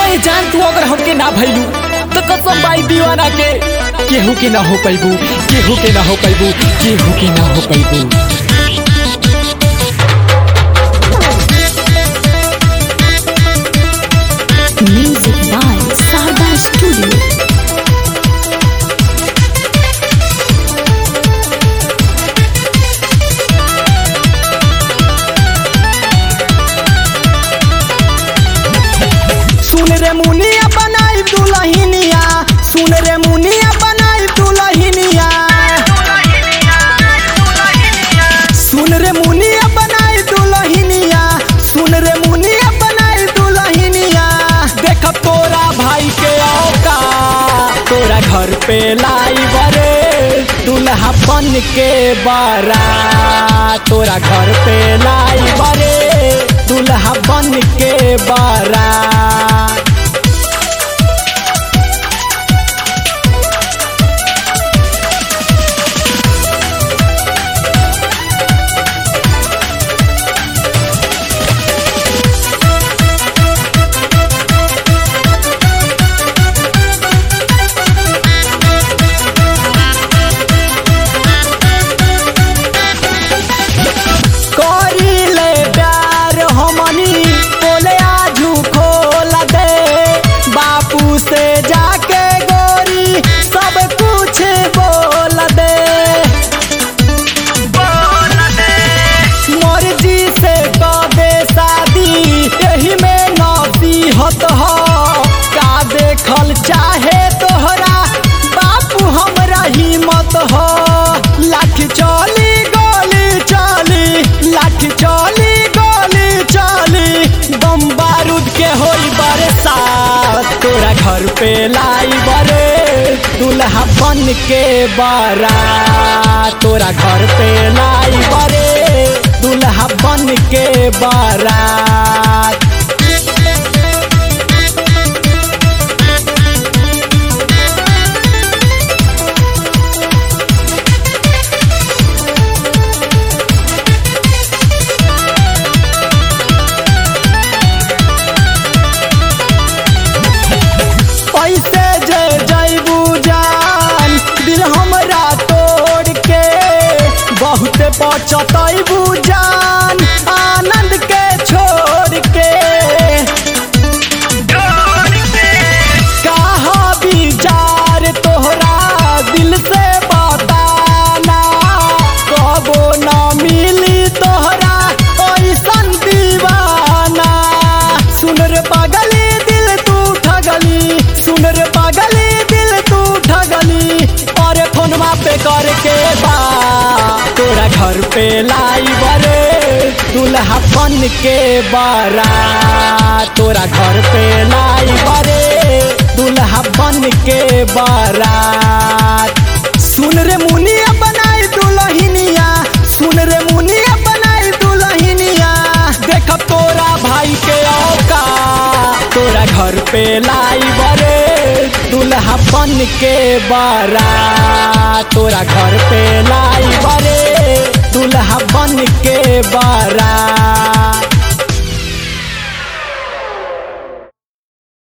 ए जान तू अगर हमके ना भइलू तो कसम भाई दीवाना के केहू के ना हो पैबू, केहू के ना हो पैबू, केहू के ना हो पैबू। Music by Sarda Studio. सुन रे मुनिया बनाई दुल्हनिया, सुन रे मुनिया बनाई दुल्हनिया, सुन रे मुनिया बनाई दुल्हनिया, सुन रे मुनिया बनाई दुल्हनिया। देख तोरा भाई के औका तोरा घर पे लाई बरे दुल्हा बन के बारा, तोरा घर पे लाई बरे दुल्हा बन के बारा। का देखल चाहे तोहरा बापू हमरा हिम्मत हो, लाठी चली गोली चली, लाठी चली गोली चली, बम बारूद के होई बरसात तोरा घर पे लाई बरे दुल्हा बन के बारा, तोरा घर पे लाई बरे दुल्हा बन के बारात। ऐसे जे जैबू जान दिल हमरा तोड़ के, बहुत पछतैबू जान आनंद के छोड़ के। कहा विचार तोहरा दिल से बताना, कबो न मिली तोहरा ऐसन दीवाना। सुन रे पागली दिल तू ठगली, सुन रे पागली दिल तू ठगली, और फोनमा पे करके बा तोरा घर पे लाई बरे दुल्हा बन के बारा, तोरा घर पे लाई बरे दुल्हा बन के बारात। सुन रे मुनिया बनाई दुल्हनिया, सुन रे मुनिया बनाई दुल्हनिया। देख तोरा भाई के औका तोरा घर पे लाई बरे दुल्हा बन के बारा, तोरा घर पे लाई बरे दुल्हा बन के बारा।